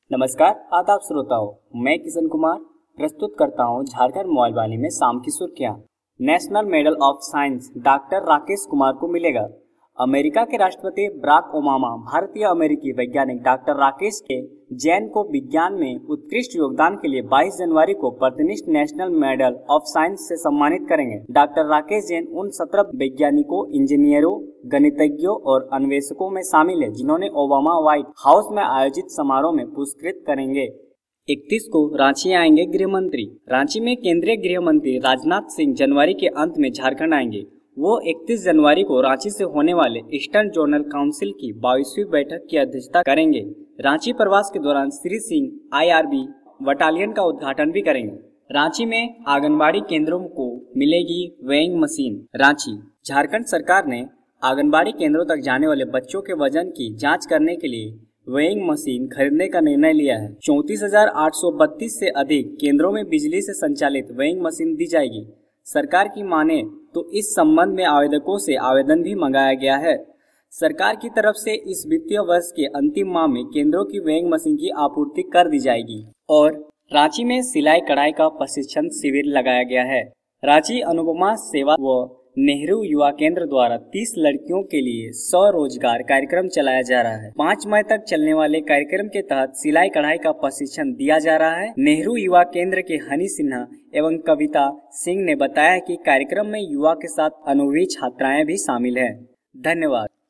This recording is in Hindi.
नमस्कार आदाब श्रोताओं, मैं किशन कुमार प्रस्तुत करता हूं झारखंड मोबाइल वाणी में शाम की सुर्खियां। National Medal of Science doctor Rakesh Kumar को मिलेगा। अमेरिका के राष्ट्रपति बराक ओबामा भारतीय अमेरिकी वैज्ञानिक डॉक्टर राकेश के जैन को विज्ञान में उत्कृष्ट योगदान के लिए 22 जनवरी को प्रतिष्ठित नेशनल मेडल ऑफ साइंस से सम्मानित करेंगे। डॉक्टर राकेश जैन उन 17 वैज्ञानिकों, इंजीनियरों, गणितज्ञों और अन्वेषकों में शामिल है जिन्होंने ओबामा व्हाइट हाउस में आयोजित समारोह में पुरस्कृत करेंगे। 31 को रांची आएंगे गृह मंत्री। रांची में केंद्रीय गृह मंत्री राजनाथ सिंह जनवरी के अंत में झारखंड आएंगे। वो 31 जनवरी को रांची से होने वाले ईस्टर्न जोनल काउंसिल की 22वीं बैठक की अध्यक्षता करेंगे। रांची प्रवास के दौरान श्री सिंह IRB बटालियन का उद्घाटन भी करेंगे। रांची में आंगनबाड़ी केंद्रों को मिलेगी वेइंग मशीन। रांची झारखंड सरकार ने आंगनबाड़ी केंद्रों तक जाने वाले बच्चों के वजन की जांच करने के लिए वेइंग मशीन खरीदने का निर्णय लिया है। 34,832 से अधिक केंद्रों में बिजली से संचालित वेइंग मशीन दी जाएगी। सरकार की माने तो इस संबंध में आवेदकों से आवेदन भी मंगाया गया है। सरकार की तरफ से इस वित्तीय वर्ष के अंतिम माह में केंद्रों की वेइंग मशीन की आपूर्ति कर दी जाएगी। और रांची में सिलाई कढ़ाई का प्रशिक्षण शिविर लगाया गया है। रांची अनुपमा सेवा व नेहरू युवा केंद्र द्वारा 30 लड़कियों के लिए स्वरोजगार कार्यक्रम चलाया जा रहा है। 5 मई तक चलने वाले कार्यक्रम के तहत सिलाई कढ़ाई का प्रशिक्षण दिया जा रहा है। नेहरू युवा केंद्र के हनी सिन्हा एवं कविता सिंह ने बताया कि कार्यक्रम में युवा के साथ अनुभवी छात्राएं भी शामिल हैं। धन्यवाद।